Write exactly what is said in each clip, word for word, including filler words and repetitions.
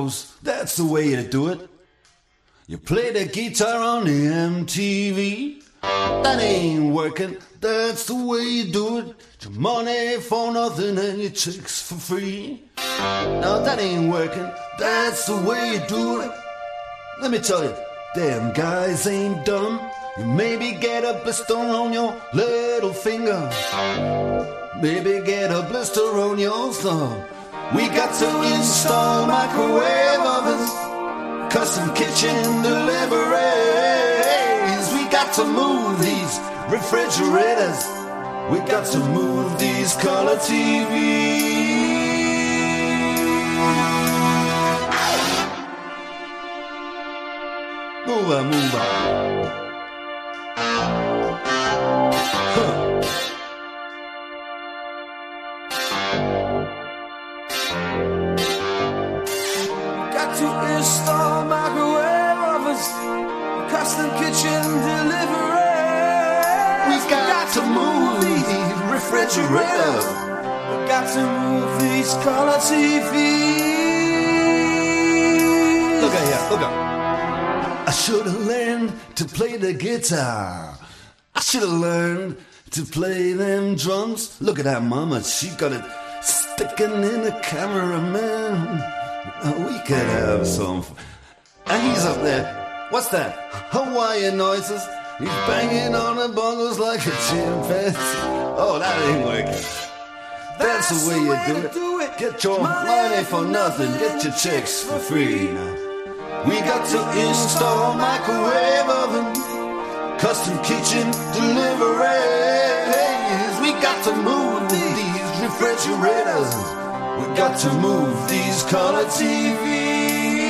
knows that's the way you do it. You play the guitar on the M T V. That ain't working, that's the way you do it. Your money for nothing and your chicks for free. Now that ain't working, that's the way you do it. Let me tell you, damn guys ain't dumb. You maybe get a blister on your little finger. Maybe get a blister on your thumb. We got to install microwave ovens, custom kitchen deliveries. We got to move these refrigerators. We got to move these color T Vs. Move on, move on. Huh. Got to install microwave ovens, custom kitchen delivery. We've got, got to move these refrigerators. We've got to move these color T Vs. Look at here, look at. I should have learned to play the guitar. I should have learned to play them drums. Look at that mama, she got it sticking in the camera, man. We could have some. And he's up there. What's that? Hawaiian noises. He's banging on the bongos like a chimpanzee. Oh, that ain't working. That's, That's the way, the way you do, it. do it. Get your money, money for nothing. Get your chicks for free. Now, we got to install microwave oven, custom kitchen deliveries. We got to move these refrigerators. We got to move these color T Vs.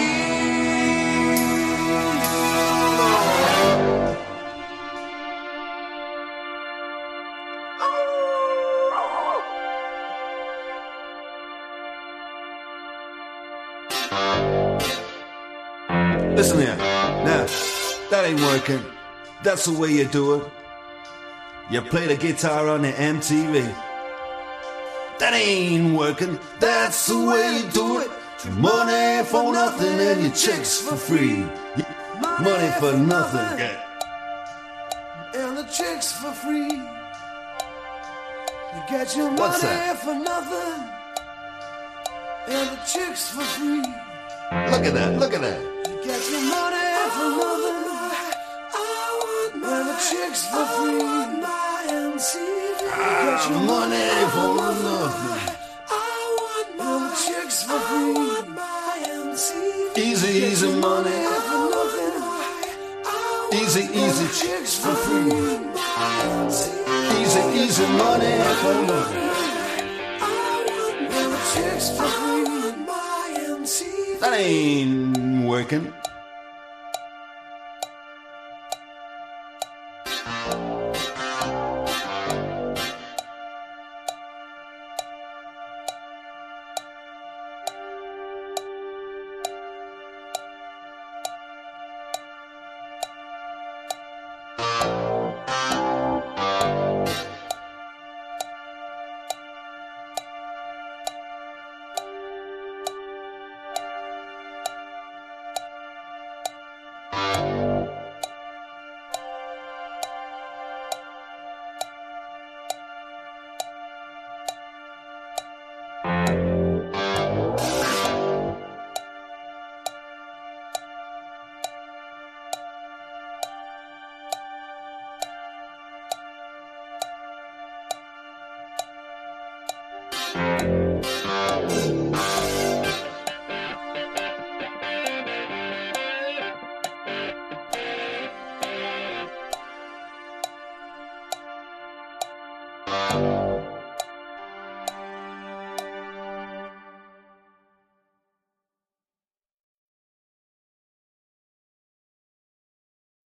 Listen here, now, that ain't working. That's the way you do it. You play the guitar on the M T V. That ain't working. That's the way you do it. Your money for nothing and your chicks for free. Money for nothing. Yeah. And the chicks for free. You get your What's money that? for nothing and the chicks for free. Look at that, look at that. Get your money for nothing, and the chicks for free. Get your money for nothing, and the chicks for free. Easy, easy money for nothing. Easy, easy chicks for free. Easy, easy money for nothing, and the chicks for free. That ain't working. Bye.